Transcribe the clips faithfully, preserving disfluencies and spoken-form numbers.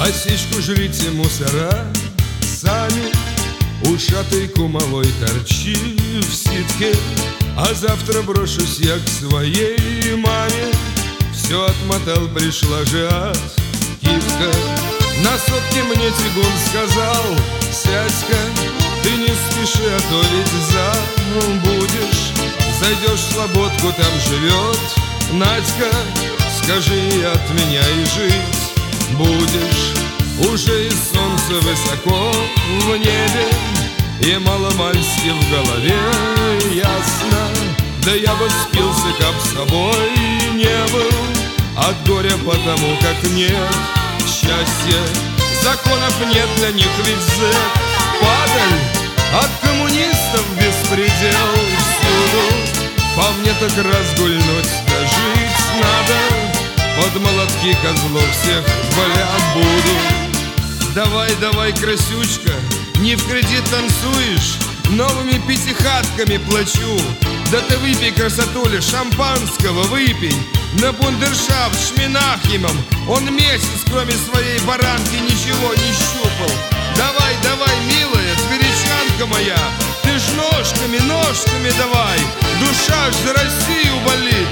Осечку жрите, мусора, сами. Ушатый кумовой торчи в ситке. А завтра брошусь я к своей маме. Все отмотал, пришла же от кивка. На сотке мне тягун сказал: сядь-ка, ты не спеши, а то ведь забудешь. Зайдешь в слободку, там живет Надька. Скажи, от меня и жить будешь. Уже и солнце высоко в небе, и маломальски в голове ясно. Да я бы спился, как с собой не был, от горя потому, как нет счастья. Законов нет для них, ведь зэк падаль, от коммунистов беспредел всюду. По мне так разгульнуть да жить надо, под молотки козлов всех валя буду. Давай, давай, красючка, не в кредит танцуешь, новыми пятихатками плачу. Да ты выпей, красотуля, шампанского выпей. На бундершафт Шминахимом он месяц, кроме своей баранки, ничего не щупал. Давай, давай, милая, тверичанка моя, ты ж ножками, ножками давай, душа ж за Россию болит.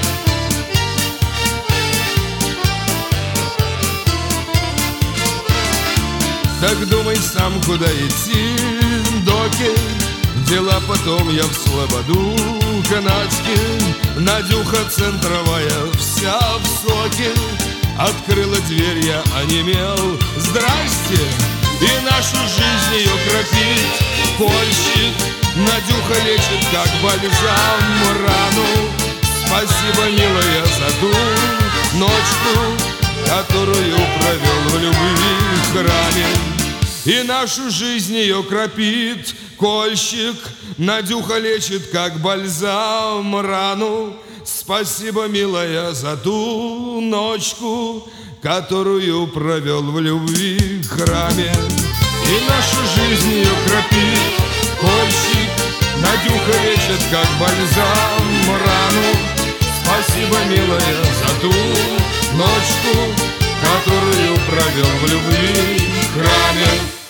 Так думай сам, куда идти, доки. Дела потом я в слободу канадский. Надюха центровая, вся в соке. Открыла дверь, я онемел. Здрасте! И нашу жизнь ее кропит кольщик. Надюха лечит, как бальзам, рану. Спасибо, милая, за ту ночку, которую провел в любви храме. И нашу жизнь ее кропит кольщик. Надюха лечит, как бальзам, рану. Спасибо, милая, за ту ночку, которую провел в любви храме. И нашу жизнь ее кропит кольщик. Надюха лечит, как бальзам, рану. Спасибо, милая, за ту ночку, которую провел в любви храме.